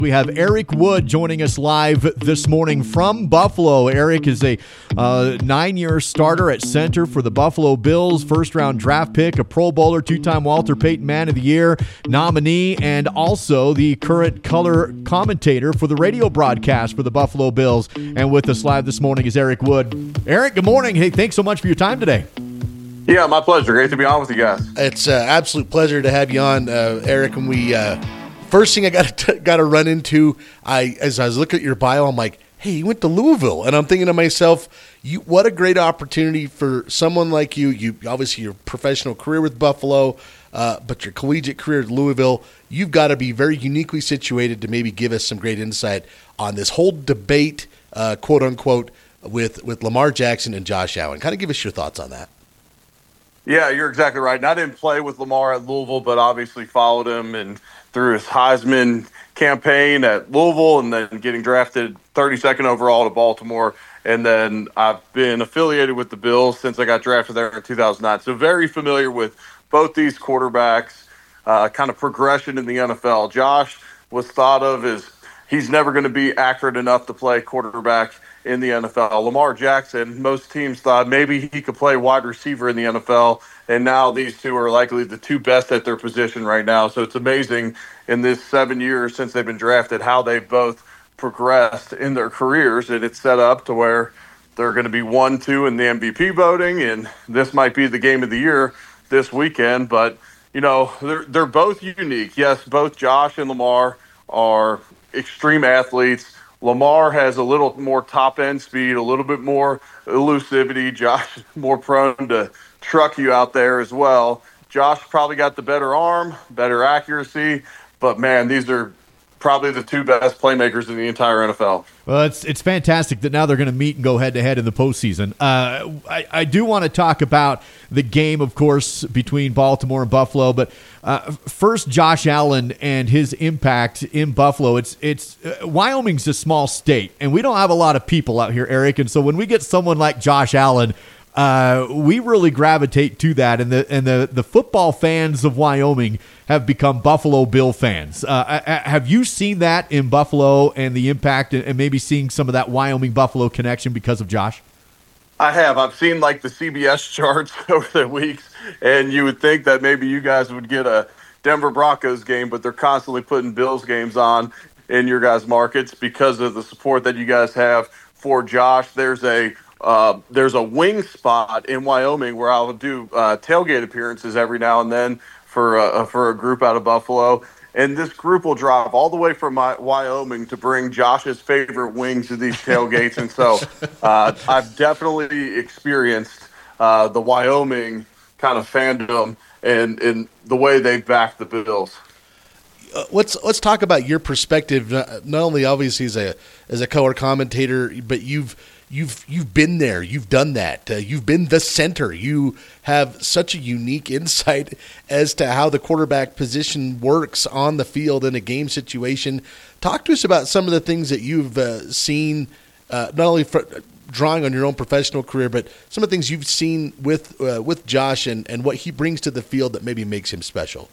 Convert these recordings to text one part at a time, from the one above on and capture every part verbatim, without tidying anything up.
We have Eric Wood joining us live this morning from Buffalo. Eric is a uh, nine-year starter at center for the Buffalo Bills, first-round draft pick, a Pro Bowler, two-time Walter Payton Man of the Year nominee, and also the current color commentator for the radio broadcast for the Buffalo Bills. And with us live this morning is Eric Wood. Eric, good morning. Hey, thanks so much for your time today. Yeah, my pleasure. Great to be on with you guys. It's an uh, absolute pleasure to have you on, uh, Eric. And we uh, first thing I got to got to run into, I as I was looking at your bio, I'm like, hey, you went to Louisville, and I'm thinking to myself, you what a great opportunity for someone like you. You obviously your professional career with Buffalo, uh, but your collegiate career at Louisville, you've got to be very uniquely situated to maybe give us some great insight on this whole debate, uh, quote unquote, with with Lamar Jackson and Josh Allen. Kind of give us your thoughts on that. Yeah, you're exactly right. And I didn't play with Lamar at Louisville, but obviously followed him and through his Heisman campaign at Louisville and then getting drafted thirty-second overall to Baltimore. And then I've been affiliated with the Bills since I got drafted there in two thousand nine. So very familiar with both these quarterbacks, uh, kind of progression in the N F L. Josh was thought of as he's never going to be accurate enough to play quarterback in the N F L. Lamar Jackson, most teams thought maybe he could play wide receiver in the N F L, and now these two are likely the two best at their position right now. So it's amazing in this seven years since they've been drafted how they've both progressed in their careers, and it's set up to where they're going to be one, two in the M V P voting, and this might be the game of the year this weekend. But, you know, they're, they're both unique. Yes, both Josh and Lamar are extreme athletes. Lamar has a little more top-end speed, a little bit more elusivity. Josh is more prone to truck you out there as well. Josh probably got the better arm, better accuracy, but, man, these are probably the two best playmakers in the entire N F L. Well, it's it's fantastic that now they're going to meet and go head-to-head in the postseason. Uh, I, I do want to talk about the game, of course, between Baltimore and Buffalo, but uh, first, Josh Allen and his impact in Buffalo. It's it's uh, Wyoming's a small state, and we don't have a lot of people out here, Eric, and so when we get someone like Josh Allen, Uh, we really gravitate to that, and the and the, the football fans of Wyoming have become Buffalo Bill fans. Uh, have you seen that in Buffalo and the impact, and maybe seeing some of that Wyoming-Buffalo connection because of Josh? I have. I've seen like the C B S charts over the weeks, and you would think that maybe you guys would get a Denver Broncos game, but they're constantly putting Bills games on in your guys' markets because of the support that you guys have for Josh. There's a Uh, there's a wing spot in Wyoming where I'll do uh, tailgate appearances every now and then for a, for a group out of Buffalo. And this group will drive all the way from my, Wyoming to bring Josh's favorite wings to these tailgates. And so uh, I've definitely experienced uh, the Wyoming kind of fandom and, and the way they back the Bills. Uh, let's let's talk about your perspective. Not, not only obviously as a as a color commentator, but you've You've you've been there. You've done that. Uh, you've been the center. You have such a unique insight as to how the quarterback position works on the field in a game situation. Talk to us about some of the things that you've uh, seen, uh, not only for drawing on your own professional career, but some of the things you've seen with uh, with Josh and, and what he brings to the field that maybe makes him special.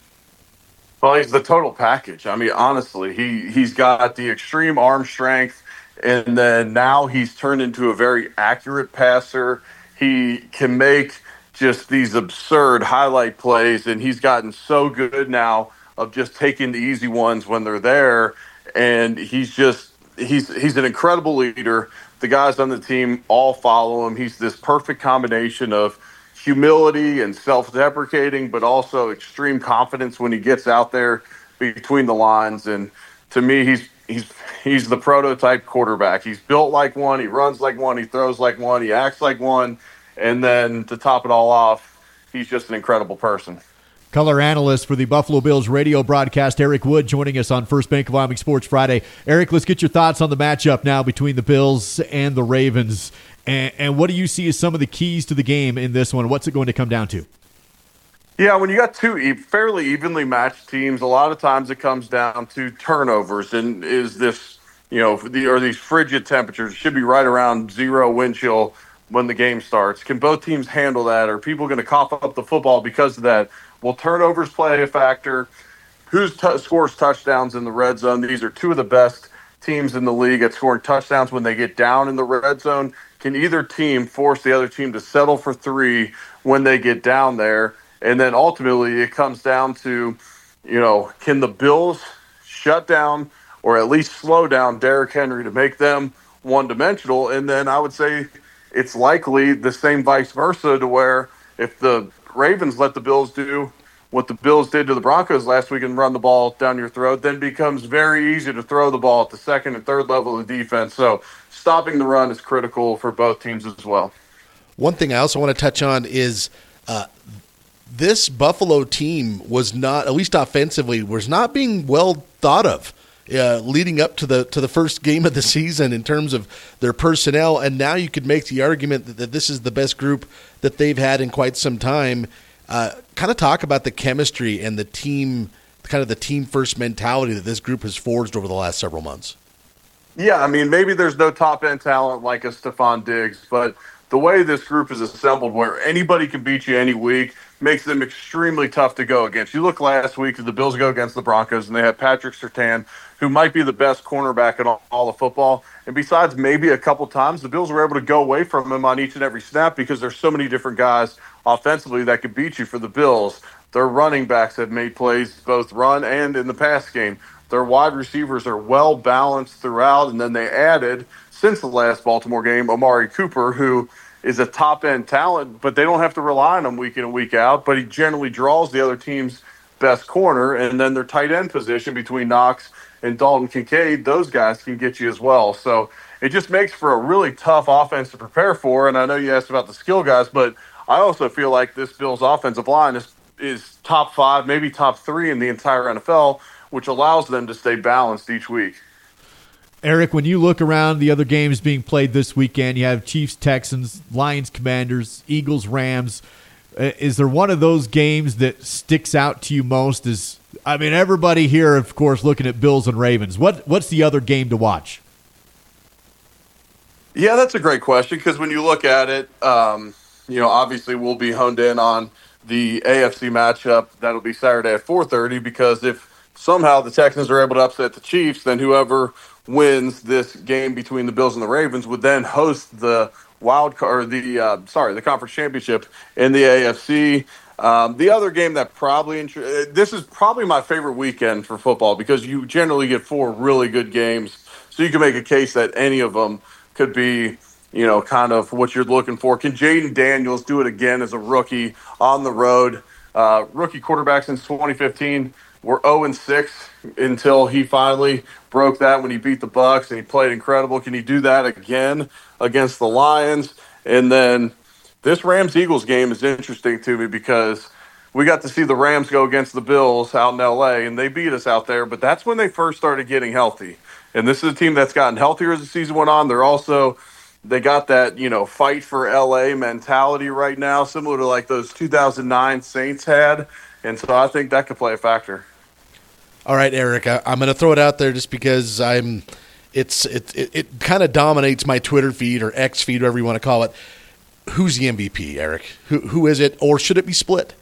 Well, he's the total package. I mean, honestly, he, he's got the extreme arm strength. And then now he's turned into a very accurate passer. He can make just these absurd highlight plays, and he's gotten so good now of just taking the easy ones when they're there. And he's just he's he's an incredible leader. The guys on the team all follow him. He's this perfect combination of humility and self-deprecating, but also extreme confidence when he gets out there between the lines. And to me, he's He's he's the prototype quarterback. He's built like one. He runs like one. He throws like one. He acts like one. And then to top it all off, he's just an incredible person. Color analyst for the Buffalo Bills radio broadcast, Eric Wood, joining us on First Bank of Wyoming Sports Friday. Eric, let's get your thoughts on the matchup now between the Bills and the Ravens. And, and what do you see as some of the keys to the game in this one? What's it going to come down to? Yeah, when you got two e- fairly evenly matched teams, a lot of times it comes down to turnovers. And is this, you know, the, or these frigid temperatures should be right around zero wind chill when the game starts. Can both teams handle that? Are people going to cough up the football because of that? Will turnovers play a factor? who t- scores touchdowns in the red zone. These are two of the best teams in the league at scoring touchdowns when they get down in the red zone. Can either team force the other team to settle for three when they get down there? And then ultimately it comes down to, you know, can the Bills shut down or at least slow down Derrick Henry to make them one-dimensional? And then I would say it's likely the same vice versa, to where if the Ravens let the Bills do what the Bills did to the Broncos last week and run the ball down your throat, then it becomes very easy to throw the ball at the second and third level of defense. So stopping the run is critical for both teams as well. One thing I also want to touch on is uh, this Buffalo team was not, at least offensively, was not being well thought of uh, leading up to the to the first game of the season in terms of their personnel. And now you could make the argument that, that this is the best group that they've had in quite some time. Uh, kind of talk about the chemistry and the team, kind of the team first mentality that this group has forged over the last several months. Yeah, I mean, maybe there's no top end talent like a Stephon Diggs, but the way this group is assembled, where anybody can beat you any week, makes them extremely tough to go against. You look last week, the Bills go against the Broncos, and they had Patrick Surtain, who might be the best cornerback in all, all of football. And besides maybe a couple times, the Bills were able to go away from him on each and every snap because there's so many different guys offensively that could beat you for the Bills. Their running backs have made plays both run and in the pass game. Their wide receivers are well balanced throughout, and then they added, since the last Baltimore game, Amari Cooper, who is a top-end talent, but they don't have to rely on him week in and week out, but he generally draws the other team's best corner, and then their tight end position between Knox and Dalton Kincaid, those guys can get you as well. So it just makes for a really tough offense to prepare for, and I know you asked about the skill guys, but I also feel like this Bills offensive line is, is top five, maybe top three in the entire N F L, which allows them to stay balanced each week. Eric, when you look around the other games being played this weekend, you have Chiefs, Texans, Lions, Commanders, Eagles, Rams. Is there one of those games that sticks out to you most? Is I mean, everybody here, of course, looking at Bills and Ravens. What What's the other game to watch? Yeah, that's a great question, because when you look at it, um, you know, obviously we'll be honed in on the A F C matchup. That'll be Saturday at four thirty, because if somehow the Texans are able to upset the Chiefs, then whoever wins this game between the Bills and the Ravens would then host the wild card, or the uh, sorry, the conference championship in the A F C. Um, the other game that probably this is probably my favorite weekend for football, because you generally get four really good games, so you can make a case that any of them could be, you know, kind of what you're looking for. Can Jaden Daniels do it again as a rookie on the road? Uh, rookie quarterback since twenty fifteen. We're oh and six until he finally broke that when he beat the Bucs, and he played incredible. Can he do that again against the Lions? And then this Rams-Eagles game is interesting to me, because we got to see the Rams go against the Bills out in L A, and they beat us out there, but that's when they first started getting healthy. And this is a team that's gotten healthier as the season went on. They're also They got that, you know, fight for L A mentality right now, similar to like those two thousand nine Saints had. And so I think that could play a factor. All right, Eric, I, I'm going to throw it out there just because I'm. It's it it, it kind of dominates my Twitter feed or X feed, whatever you want to call it. Who's the M V P, Eric? Who who is it, or should it be split?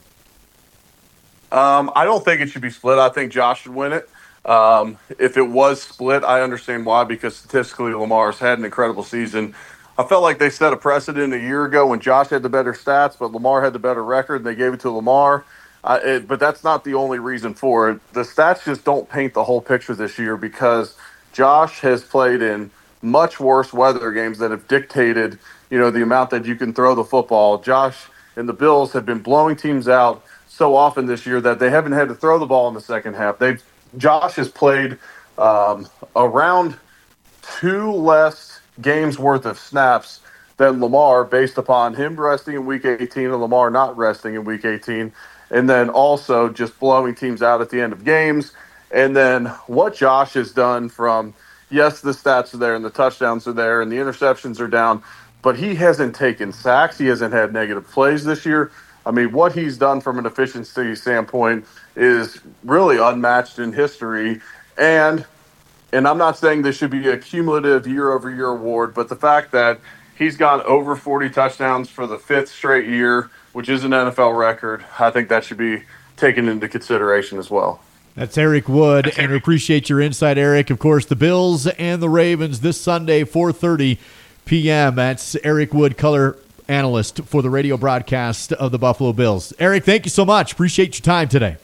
Um, I don't think it should be split. I think Josh should win it. Um, if it was split, I understand why, because statistically Lamar's had an incredible season. I felt like they set a precedent a year ago when Josh had the better stats, but Lamar had the better record, and they gave it to Lamar. Uh, it, but that's not the only reason for it. The stats just don't paint the whole picture this year, because Josh has played in much worse weather games that have dictated, you know, the amount that you can throw the football. Josh and the Bills have been blowing teams out so often this year that they haven't had to throw the ball in the second half. They've Josh has played um, around two less games worth of snaps than Lamar, based upon him resting in week eighteen and Lamar not resting in week eighteen. And then also just blowing teams out at the end of games. And then what Josh has done from, yes, the stats are there and the touchdowns are there and the interceptions are down, but he hasn't taken sacks. He hasn't had negative plays this year. I mean, what he's done from an efficiency standpoint is really unmatched in history. And and I'm not saying this should be a cumulative year-over-year award, but the fact that he's gone over forty touchdowns for the fifth straight year, which is an N F L record, I think that should be taken into consideration as well. That's Eric Wood, and we appreciate your insight, Eric. Of course, the Bills and the Ravens this Sunday, four thirty p.m. That's Eric Wood, color analyst for the radio broadcast of the Buffalo Bills. Eric, thank you so much. Appreciate your time today.